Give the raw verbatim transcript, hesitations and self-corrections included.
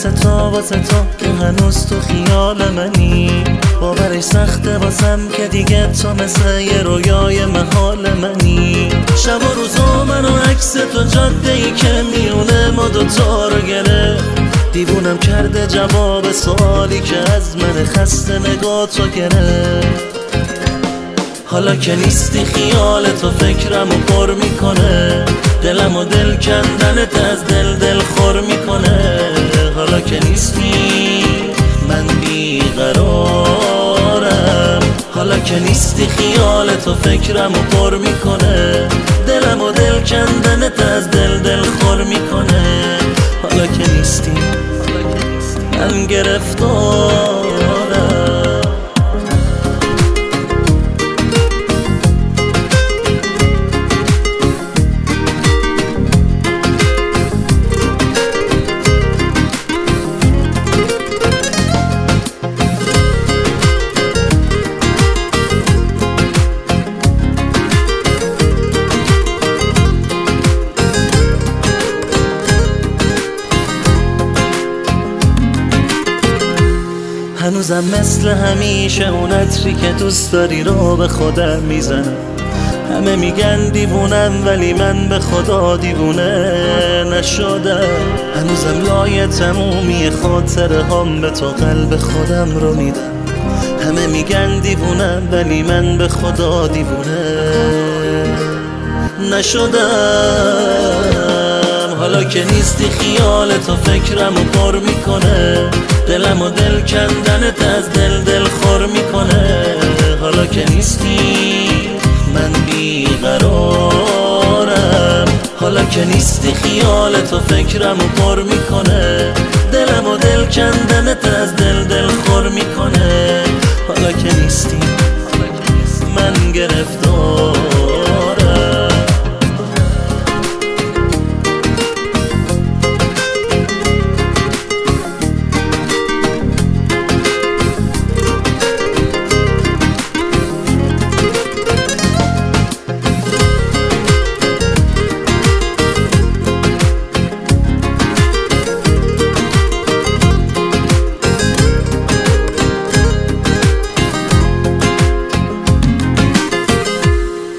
واسه تو واسه تو که هنوز تو خیال منی. باورش سخته واسم که دیگه تو مثل یه رویای محال منی. شب و روزا من و عکس تو جاده ای که میونه ما دوتا رو گرفت. دیوونم کرده جواب سوالی که از من خسته نگاه تو گرفت. حالا که نیستی خیال تو فکرمو پر میکنه. دلم و دل کندنت از دل دل خور میکنه. حالا که نیستی من بیقرارم. حالا که نیستی خیال تو فکرمو پر میکنه. دلم و دل کندنت از دل دل خور میکنه. حالا که نیستی من گرفتارم. هنوزم مثل همیشه اون عطری که دوست داری رو به خودم میزنم. همه میگن دیوونم ولی من به خدا دیوونه نشدم. هنوزم لای تمومی خاطره هم به تو قلب خودم رو میدم. همه میگن دیوونم ولی من به خدا دیوونه نشدم. حالا که نیستی خیال تو فکرمو پر میکنه. دلم و دل کندنت از دل دل خور میکنه. حالا که نیستی من بیقرارم. حالا که نیستی خیال تو فکرمو پر میکنه. دلم و دل کندنت از دل دل خور میکنه.